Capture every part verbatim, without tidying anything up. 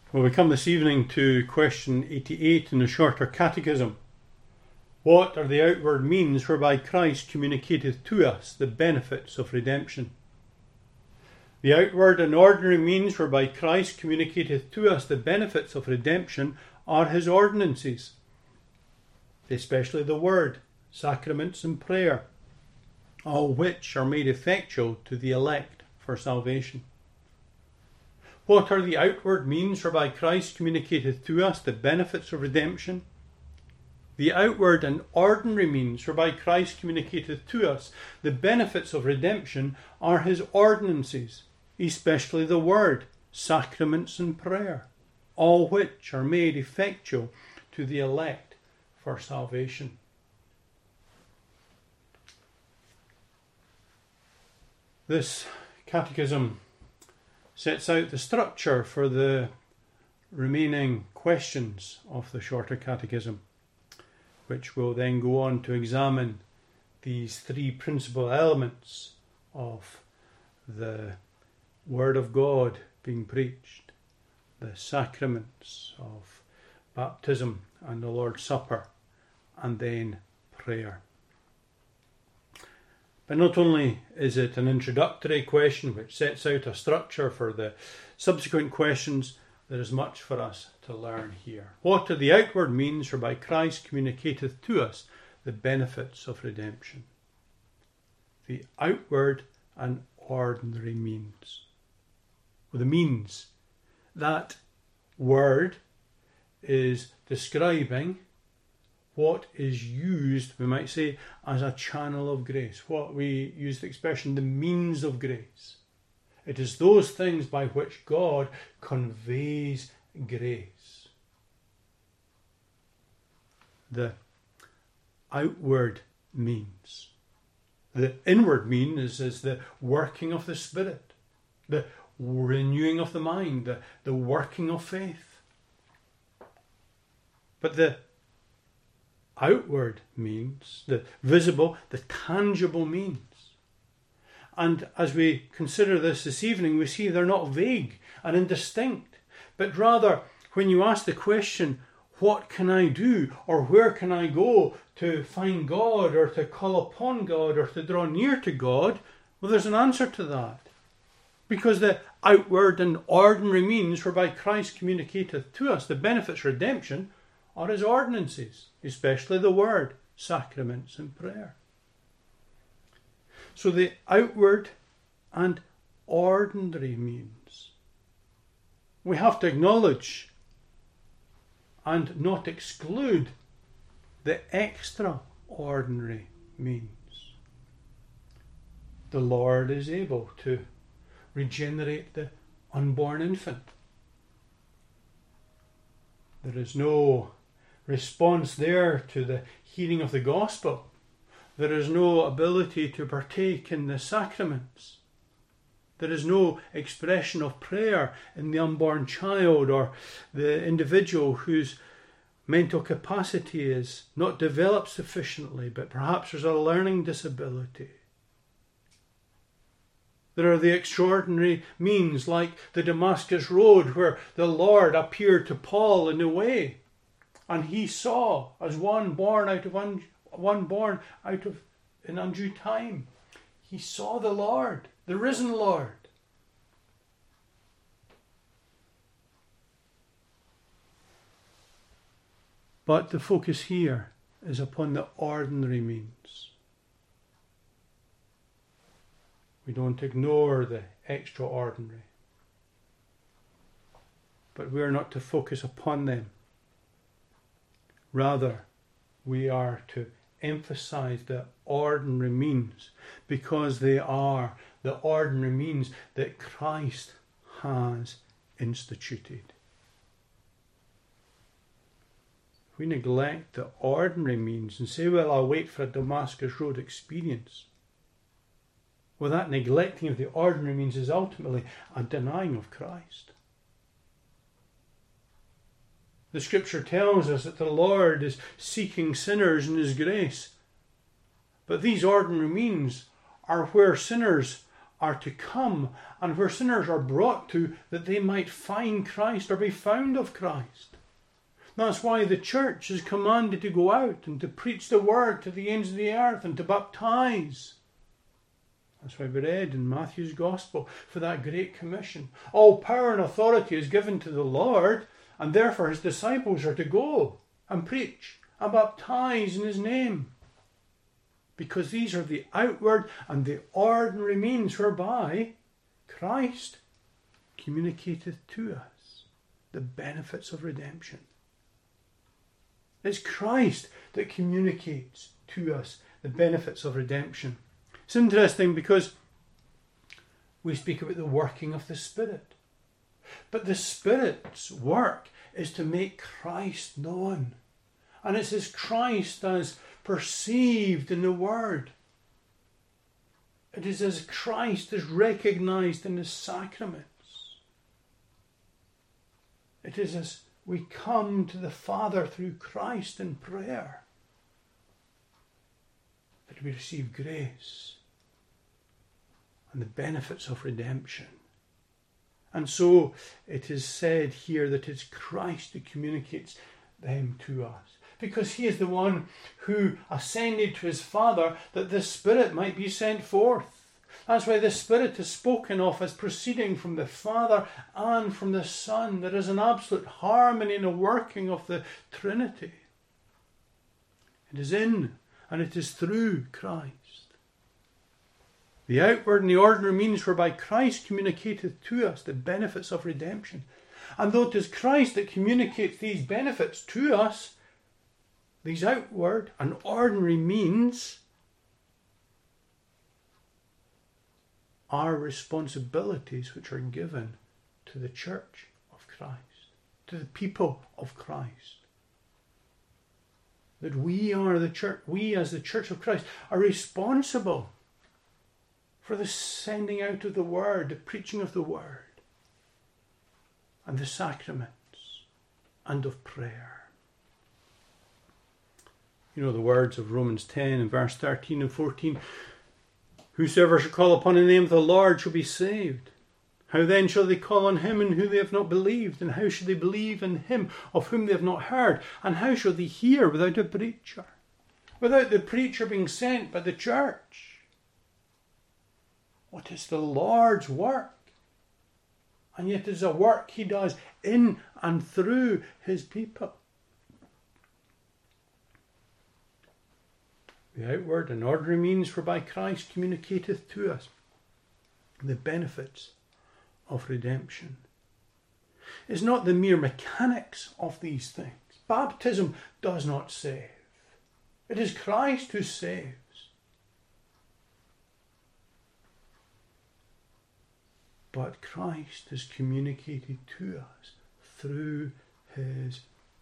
Well, we come this evening to question eighty-eight in the Shorter Catechism. What are the outward means whereby Christ communicateth to us the benefits of redemption? The outward and ordinary means whereby Christ communicateth to us the benefits of redemption are his ordinances, especially the word, sacraments and prayer, all which are made effectual to the elect for salvation. What are the outward means whereby Christ communicateth to us the benefits of redemption? The outward and ordinary means whereby Christ communicateth to us the benefits of redemption are his ordinances, especially the word, sacraments and prayer, all which are made effectual to the elect for salvation. This catechism sets out the structure for the remaining questions of the Shorter Catechism, which will then go on to examine these three principal elements of the Word of God being preached, the sacraments of baptism and the Lord's Supper, and then prayer. But not only is it an introductory question which sets out a structure for the subsequent questions, there is much for us to learn here. What are the outward means whereby Christ communicateth to us the benefits of redemption? The outward and ordinary means. Well, the means, that word is describing what is used, we might say, as a channel of grace. What we use the expression, the means of grace. It is those things by which God conveys grace. The outward means. The inward means is the working of the Spirit, the renewing of the mind, the, the working of faith. But the outward means, the visible, the tangible means. And as we consider this this evening, we see they're not vague and indistinct, but rather when you ask the question, what can I do or where can I go to find God or to call upon God or to draw near to God, well, there's an answer to that. Because the outward and ordinary means whereby Christ communicateth to us the benefits of redemption are his ordinances, especially the word, sacraments and prayer. So the outward and ordinary means. We have to acknowledge and not exclude the extraordinary means. The Lord is able to regenerate the unborn infant. There is no response there to the hearing of the gospel. There is no ability to partake in the sacraments. There is no expression of prayer in the unborn child or the individual whose mental capacity is not developed sufficiently, but perhaps there's a learning disability. There are the extraordinary means like the Damascus Road where the Lord appeared to Paul in a way and he saw as one born out of un- one born out of in undue time. He saw the Lord, the risen Lord. But the focus here is upon the ordinary means. We don't ignore the extraordinary, but we are not to focus upon them. Rather, we are to emphasize the ordinary means because they are the ordinary means that Christ has instituted. If we neglect the ordinary means and say, well, I'll wait for a Damascus Road experience, well, that neglecting of the ordinary means is ultimately a denying of Christ. The scripture tells us that the Lord is seeking sinners in his grace. But these ordinary means are where sinners are to come, and where sinners are brought to, that they might find Christ or be found of Christ. That's why the church is commanded to go out and to preach the word to the ends of the earth and to baptize. That's why we read in Matthew's Gospel for that great commission. All power and authority is given to the Lord, and therefore his disciples are to go and preach and baptize in his name. Because these are the outward and the ordinary means whereby Christ communicateth to us the benefits of redemption. It's Christ that communicates to us the benefits of redemption. It's interesting because we speak about the working of the Spirit. But the Spirit's work is to make Christ known. And it's as Christ as perceived in the Word. It is as Christ is recognized in the sacraments. It is as we come to the Father through Christ in prayer that we receive grace and the benefits of redemption. And so it is said here that it's Christ who communicates them to us, because he is the one who ascended to his Father that the Spirit might be sent forth. That's why the Spirit is spoken of as proceeding from the Father and from the Son. There is an absolute harmony in the working of the Trinity. It is in and it is through Christ. The outward and the ordinary means whereby Christ communicateth to us the benefits of redemption. And though it is Christ that communicates these benefits to us, these outward and ordinary means are responsibilities which are given to the church of Christ, to the people of Christ. That we are the church, we as the church of Christ are responsible for the sending out of the word, the preaching of the word, and the sacraments, and of prayer. You know the words of Romans ten and verse thirteen and fourteen. Whosoever shall call upon the name of the Lord shall be saved. How then shall they call on him in whom they have not believed? And how shall they believe in him of whom they have not heard? And how shall they hear without a preacher? Without the preacher being sent by the church? What is the Lord's work? And yet it is a work he does in and through his people. The outward and ordinary means whereby Christ communicateth to us the benefits of redemption is not the mere mechanics of these things. Baptism does not save. It is Christ who saves. But Christ is communicated to us through his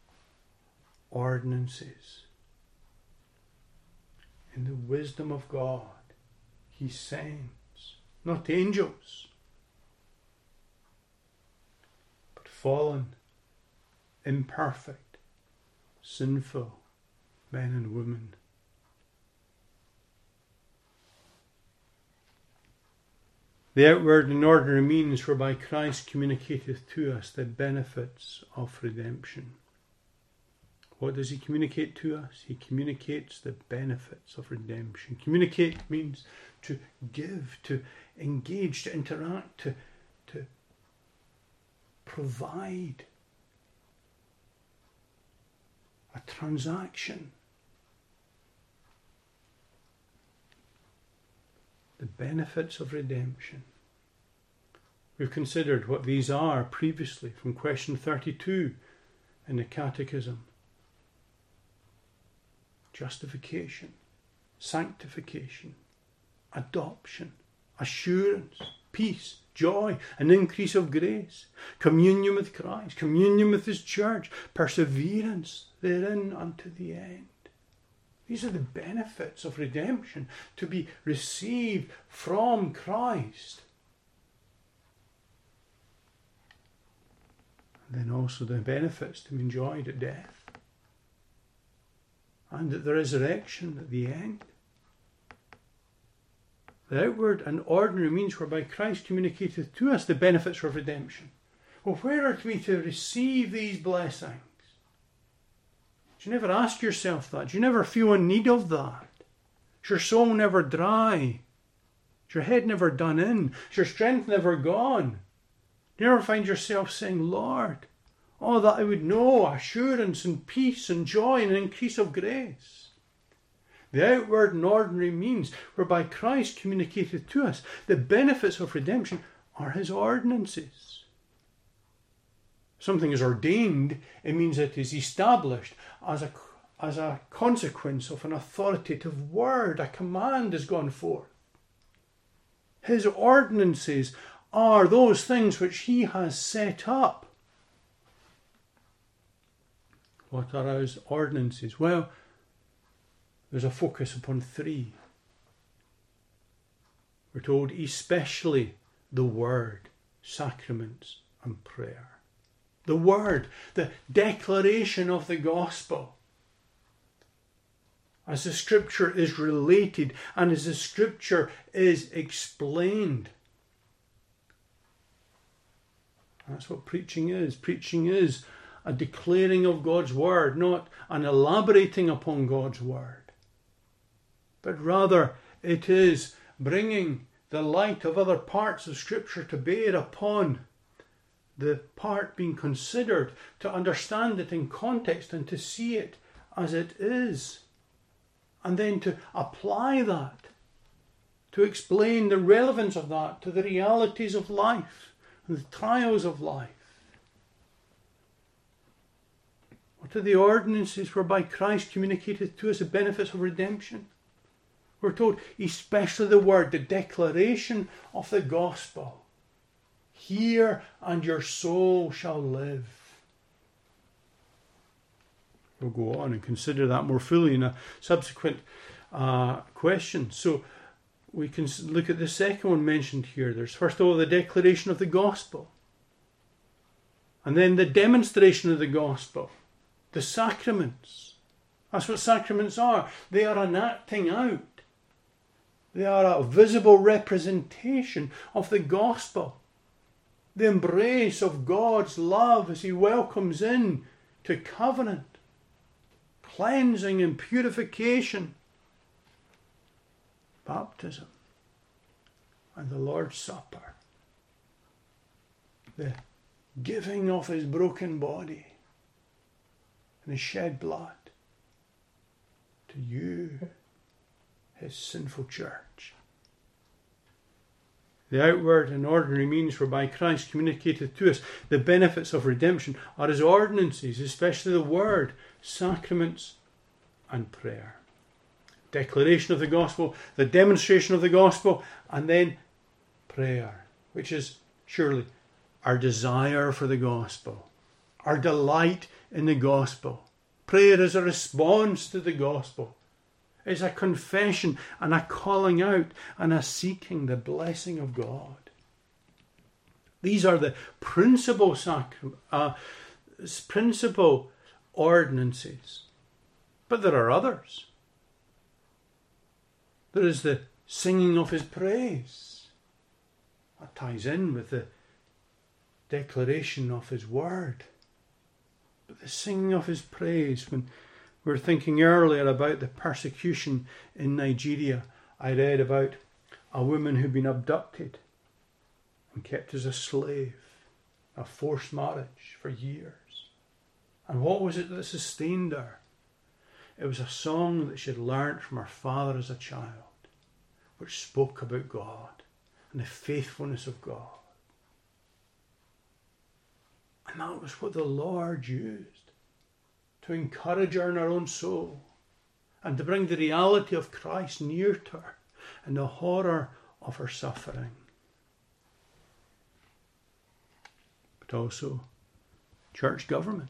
ordinances. In the wisdom of God, he sends not angels, but fallen, imperfect, sinful men and women. The outward and ordinary means whereby Christ communicateth to us the benefits of redemption. What does he communicate to us? He communicates the benefits of redemption. Communicate means to give, to engage, to interact, to, to provide. A transaction. The benefits of redemption. We've considered what these are previously from question thirty-two in the Catechism. Justification, sanctification, adoption, assurance, peace, joy, an increase of grace, communion with Christ, communion with his church, perseverance therein unto the end. These are the benefits of redemption to be received from Christ. And then also the benefits to be enjoyed at death. And at the resurrection at the end. The outward and ordinary means whereby Christ communicateth to us the benefits of redemption. Well, where are we to receive these blessings? Do you never ask yourself that? Do you never feel in need of that? Is your soul never dry? Is your head never done in? Is your strength never gone? Do you ever find yourself saying, Lord, oh, that I would know assurance and peace and joy and increase of grace? The outward and ordinary means whereby Christ communicateth to us the benefits of redemption are his ordinances. Something is ordained, it means it is established as a, as a consequence of an authoritative word. A command has gone forth. His ordinances are those things which he has set up. What are his ordinances? Well, there's a focus upon three. We're told especially the word, sacraments and prayer. The word, the declaration of the gospel. As the scripture is related and as the scripture is explained. That's what preaching is. Preaching is a declaring of God's word, not an elaborating upon God's word. But rather it is bringing the light of other parts of scripture to bear upon the part being considered, to understand it in context and to see it as it is. And then to apply that, to explain the relevance of that to the realities of life and the trials of life. What are the ordinances whereby Christ communicated to us the benefits of redemption? We're told, especially the word, the declaration of the gospel. Hear, and your soul shall live. We'll go on and consider that more fully in a subsequent uh, question. So we can look at the second one mentioned here. There's first of all the declaration of the gospel. And then the demonstration of the gospel. The sacraments. That's what sacraments are. They are an acting out. They are a visible representation of the gospel. The embrace of God's love as he welcomes in to covenant, cleansing and purification, baptism, and the Lord's Supper, the giving of his broken body and his shed blood to you, his sinful church. The outward and ordinary means whereby Christ communicated to us the benefits of redemption are his ordinances, especially the word, sacraments and prayer. Declaration of the gospel, the demonstration of the gospel, and then prayer, which is surely our desire for the gospel, our delight in the gospel. Prayer is a response to the gospel. It's a confession and a calling out and a seeking the blessing of God. These are the principal sacram- uh, principal ordinances. But there are others. There is the singing of his praise. That ties in with the declaration of his word. But the singing of his praise, when we were thinking earlier about the persecution in Nigeria, I read about a woman who'd been abducted and kept as a slave, a forced marriage for years. And what was it that sustained her? It was a song that she had learnt from her father as a child, which spoke about God and the faithfulness of God. And that was what the Lord used to encourage her in her own soul and to bring the reality of Christ near to her and the horror of her suffering. But also church government.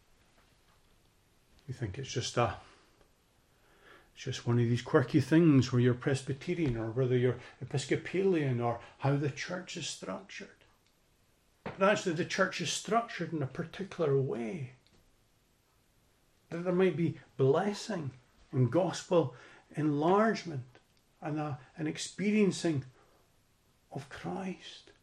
You think it's just a it's just one of these quirky things where you're Presbyterian or whether you're Episcopalian or how the church is structured. But actually the church is structured in a particular way, that there might be blessing and gospel enlargement and a, an experiencing of Christ.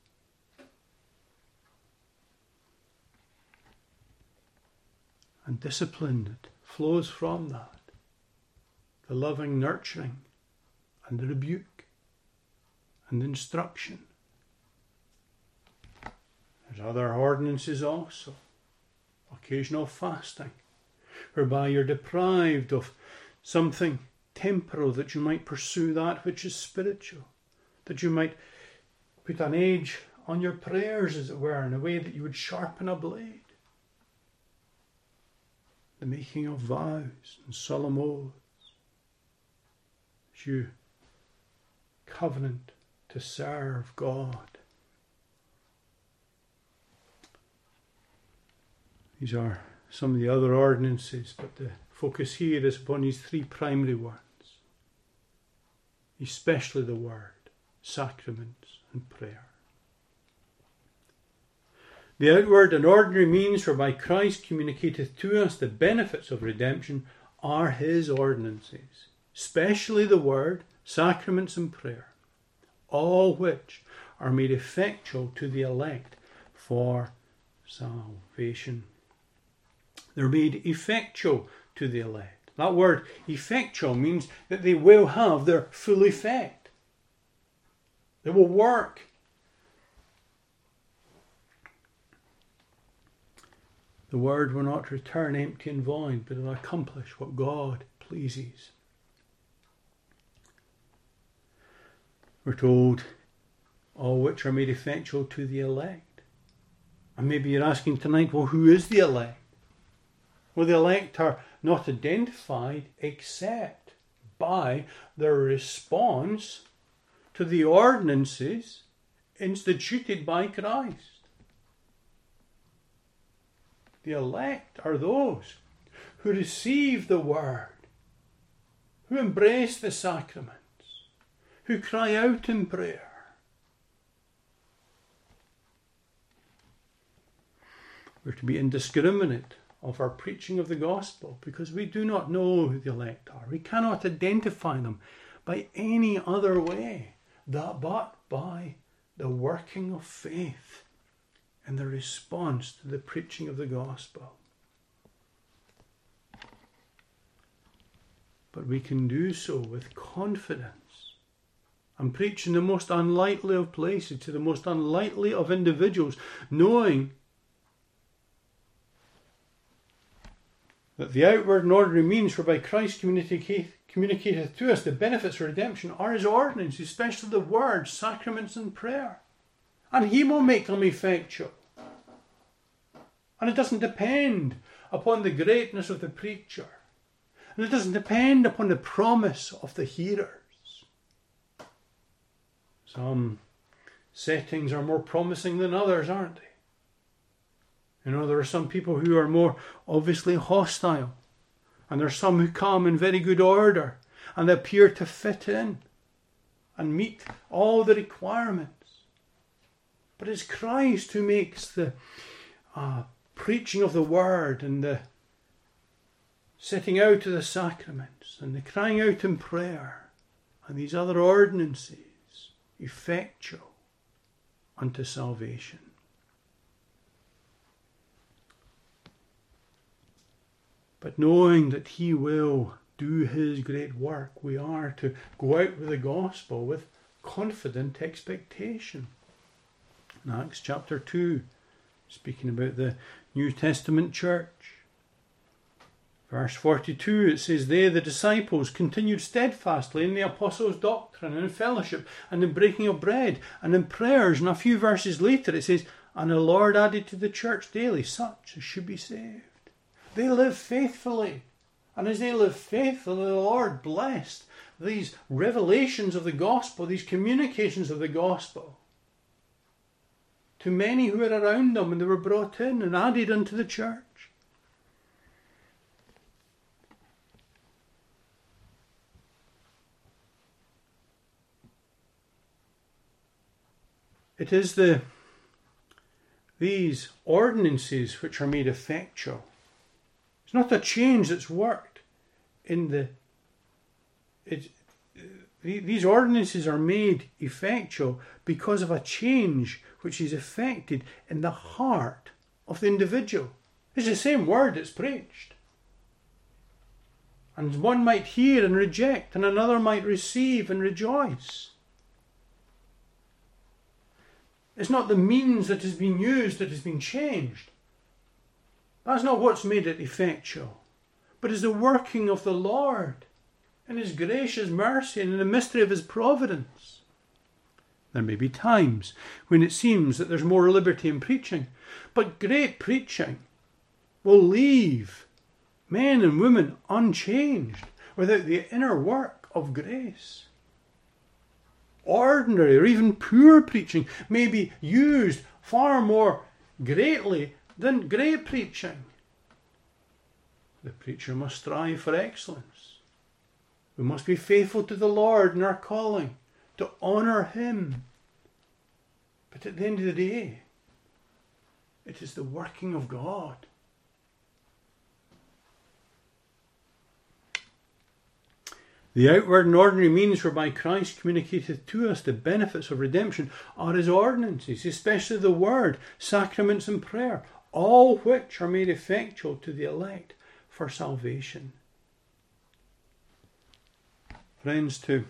And discipline that flows from that. The loving nurturing and the rebuke and the instruction. There's other ordinances also. Occasional fasting, whereby you're deprived of something temporal, that you might pursue that which is spiritual, that you might put an edge on your prayers, as it were, in a way that you would sharpen a blade. The making of vows and solemn oaths, as you covenant to serve God. These are some of the other ordinances, but the focus here is upon these three primary ones, especially the word, sacraments, and prayer. The outward and ordinary means whereby Christ communicateth to us the benefits of redemption are his ordinances, especially the word, sacraments, and prayer, all which are made effectual to the elect for salvation. They're made effectual to the elect. That word effectual means that they will have their full effect. They will work. The word will not return empty and void, but will accomplish what God pleases. We're told, all which are made effectual to the elect. And maybe you're asking tonight, well, who is the elect? Well, the elect are not identified except by their response to the ordinances instituted by Christ. The elect are those who receive the word, who embrace the sacraments, who cry out in prayer. We're to be indiscriminate of our preaching of the gospel, because we do not know who the elect are. We cannot identify them by any other way that but by the working of faith and the response to the preaching of the gospel. But we can do so with confidence and preach in the most unlikely of places to the most unlikely of individuals, knowing that the outward and ordinary means whereby Christ communicateth, communicateth to us the benefits of redemption are his ordinances, especially the word, sacraments, and prayer. And he will make them effectual. And it doesn't depend upon the greatness of the preacher. And it doesn't depend upon the promise of the hearers. Some settings are more promising than others, aren't they? You know, there are some people who are more obviously hostile. And there are some who come in very good order and they appear to fit in and meet all the requirements. But it's Christ who makes the uh, preaching of the word and the setting out of the sacraments and the crying out in prayer and these other ordinances effectual unto salvation. But knowing that he will do his great work, we are to go out with the gospel with confident expectation. In Acts chapter two, speaking about the New Testament church, verse forty-two, it says, "They, the disciples, continued steadfastly in the apostles' doctrine and in fellowship and in breaking of bread and in prayers." And a few verses later it says, "And the Lord added to the church daily such as should be saved." They live faithfully. And as they live faithfully, the Lord blessed these revelations of the gospel, these communications of the gospel, to many who were around them, and they were brought in and added unto the church. It is the these ordinances which are made effectual. It's not a change that's worked in the it, These ordinances are made effectual because of a change which is effected in the heart of the individual. It's the same word that's preached. And one might hear and reject, and another might receive and rejoice. It's not the means that has been used that has been changed. That's not what's made it effectual. But it's the working of the Lord and His gracious mercy and in the mystery of His providence. There may be times when it seems that there's more liberty in preaching, but great preaching will leave men and women unchanged without the inner work of grace. Ordinary or even poor preaching may be used far more greatly than great preaching. The preacher must strive for excellence. We must be faithful to the Lord in our calling, to honour Him. But at the end of the day, it is the working of God. The outward and ordinary means whereby Christ communicateth to us the benefits of redemption are His ordinances, especially the Word, sacraments and prayer, all which are made effectual to the elect for salvation. Friends, to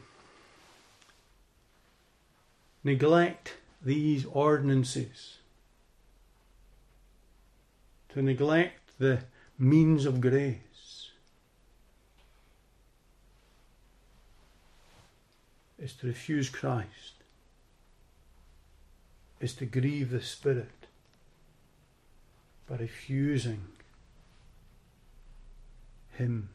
neglect these ordinances, to neglect the means of grace, is to refuse Christ, is to grieve the Spirit by refusing Him.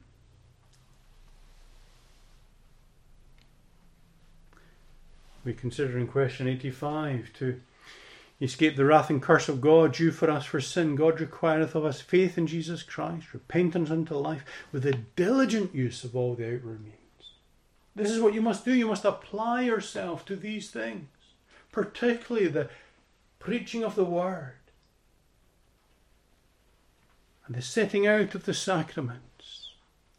We consider in question eighty-five, to escape the wrath and curse of God due for us for sin, God requireth of us faith in Jesus Christ, repentance unto life, with the diligent use of all the outward means. This is what you must do. You must apply yourself to these things, particularly the preaching of the Word and the setting out of the sacraments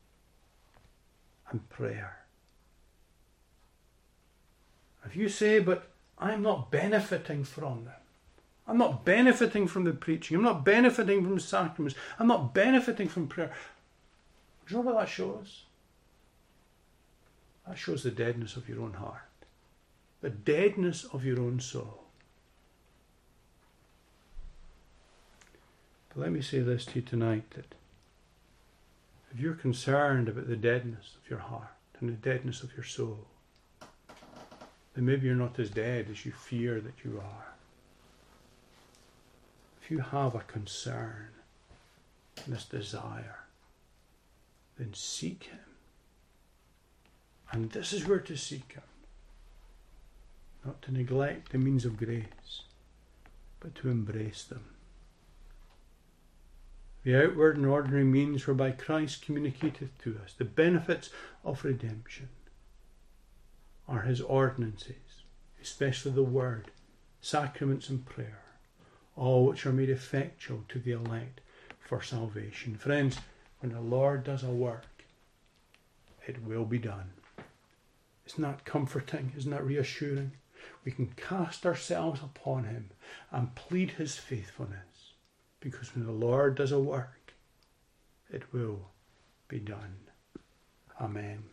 and prayer. If you say, but I'm not benefiting from them, I'm not benefiting from the preaching, I'm not benefiting from the sacraments, I'm not benefiting from prayer, do you know what that shows? That shows the deadness of your own heart, the deadness of your own soul. But let me say this to you tonight, that if you're concerned about the deadness of your heart and the deadness of your soul, then maybe you're not as dead as you fear that you are. If you have a concern and this desire, then seek Him. And this is where to seek Him. Not to neglect the means of grace, but to embrace them. The outward and ordinary means whereby Christ communicateth to us the benefits of redemption are His ordinances, especially the Word, sacraments and prayer, all which are made effectual to the elect for salvation. Friends, when the Lord does a work, it will be done. Isn't that comforting? Isn't that reassuring? We can cast ourselves upon Him and plead His faithfulness, because when the Lord does a work, it will be done. Amen.